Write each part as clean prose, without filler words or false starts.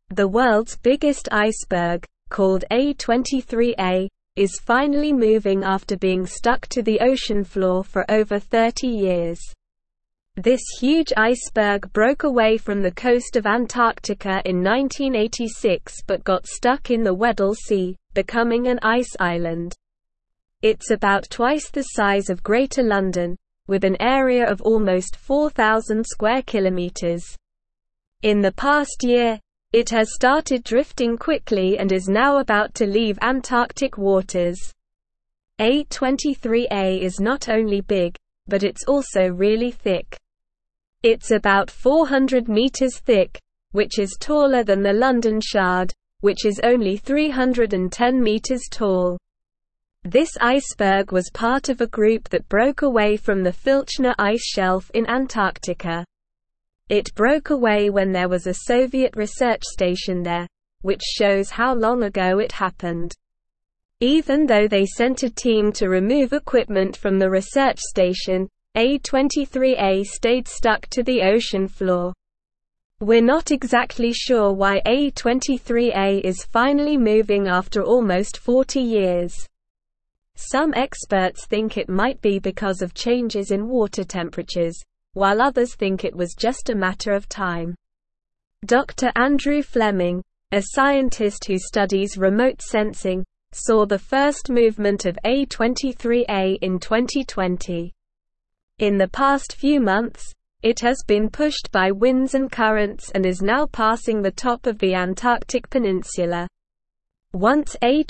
The world's biggest iceberg, called A23A, is finally moving after being stuck to the ocean floor for over 30 years. This huge iceberg broke away from the coast of Antarctica in 1986 but got stuck in the Weddell Sea, becoming an ice island. It's about twice the size of Greater London, with an area of almost 4,000 square kilometers. In the past year, it has started drifting quickly and is now about to leave Antarctic waters. A23A is not only big, but it's also really thick. It's about 400 meters thick, which is taller than the London Shard, which is only 310 meters tall. This iceberg was part of a group that broke away from the Filchner ice shelf in Antarctica. It broke away when there was a Soviet research station there, which shows how long ago it happened. Even though they sent a team to remove equipment from the research station, A23A stayed stuck to the ocean floor. We're not exactly sure why A23A is finally moving after almost 40 years. Some experts think it might be because of changes in water temperatures, while others think it was just a matter of time. Dr. Andrew Fleming, a scientist who studies remote sensing, saw the first movement of A23A in 2020. In the past few months, it has been pushed by winds and currents and is now passing the top of the Antarctic Peninsula. Once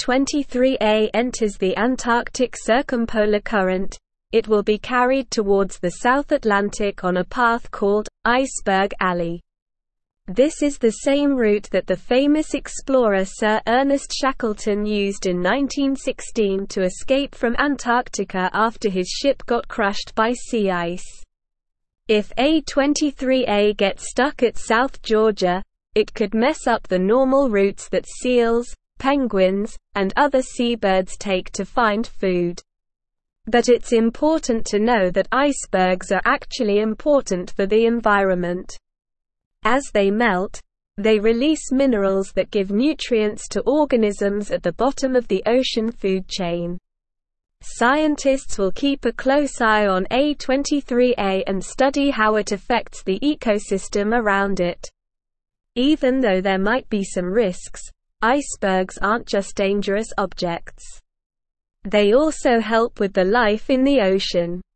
A23A enters the Antarctic Circumpolar Current, it will be carried towards the South Atlantic on a path called Iceberg Alley. This is the same route that the famous explorer Sir Ernest Shackleton used in 1916 to escape from Antarctica after his ship got crushed by sea ice. If A23A gets stuck at South Georgia, it could mess up the normal routes that seals, penguins, and other seabirds take to find food. But it's important to know that icebergs are actually important for the environment. As they melt, they release minerals that give nutrients to organisms at the bottom of the ocean food chain. Scientists will keep a close eye on A23A and study how it affects the ecosystem around it. Even though there might be some risks, icebergs aren't just dangerous objects. They also help with the life in the ocean.